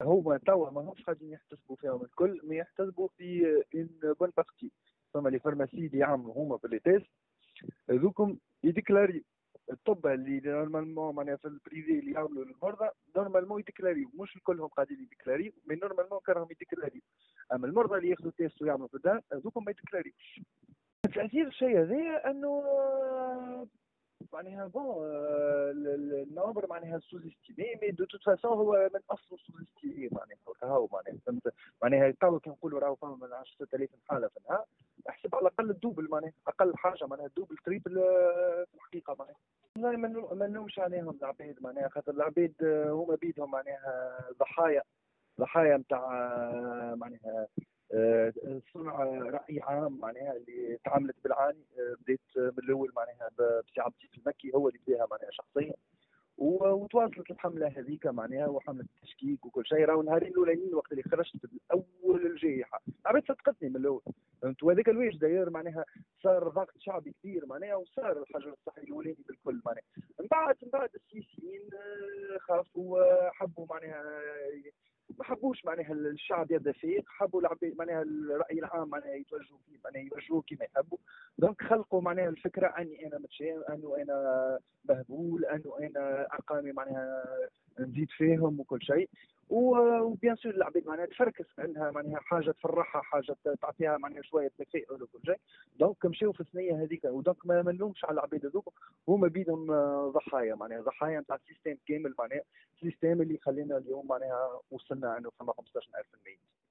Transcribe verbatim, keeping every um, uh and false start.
هما توا ماهمش قاعدين يحتسبوا فيهم الكل، ما يحتسبوا في اون بون بارتي. فما لي فارماسي اللي يعملوا هما في لي تيست هذوكم يديكلاريو. الطب اللي نورمالمون معناها في البريفي اللي يعملوا للمرضى نورمالمون يديكلاريو، مش الكلهم قاعدين يديكلاريو، مي نورمالمون كانهم يديكلاريو. اما المرضى اللي ياخذوا تيست ويعملوا في الدار هذوكم ما يديكلاريوش. تأثير الشيء هذا انه معناها بون النمبر معناها سوزيستيمي، مي دو توت فاسون هو من اصله سوزيستيمي معناها هو معناها فهمت معناها تو كي نقولوا راهو فما من عشرة آلاف حاله في النهار، احسب على الاقل الدوبل معناها اقل حاجه معناها الدوبل تريبل في الحقيقه معناها. والله ما نلومش عليهم العباد معناها، خاطر العباد هما بيدهم معناها ضحايا ضحايا نتاع معناها آه، صنع رأي عام معناها اللي تعاملت بالعاني. آه، بديت من الأول معناها بسي عبد اللطيف المكي هو اللي بداها معناها شخصيا، وتواصلت الحملة هذيك معناها وحملة التشكيك وكل شيء. راهو النهارين الأولانيين وقت اللي خرجت بالأول الجائحة العباد صدقتني من الأول، فهمت؟ وهذاك الواش داير معناها صار ضغط شعبي كبير معناها، وصار الحجر الصحي الأولاني بالكل معناها. من بعد من بعد السياسيين آه، خافوا آه، حبوا معناها ما حبوش معناها الشعب يدفيق، حبوا العباد معناها الراي العام معناها يتوجهوا فيه معناها يوجهوه كما يحبوا. دونك خلقوا معناها الفكره اني انا متشائم، انه انا مهبول، انه انا ارقامي معناها نزيد فيهم وكل شيء. وبيان سور العباد معناها تفركس عندها معناها حاجه تفرحها، حاجه تعطيها معناها شويه تفاؤل وكل شيء. دونك مشاو في الثنيه هذيك، ودونك ما نلومش على العباد هذوك، هما بيدهم ضحايا معناها ضحايا نتاع السيستم كامل معناها، السيستم اللي خلينا اليوم معناها وصلنا انه فما خمسطاش ألف ميت.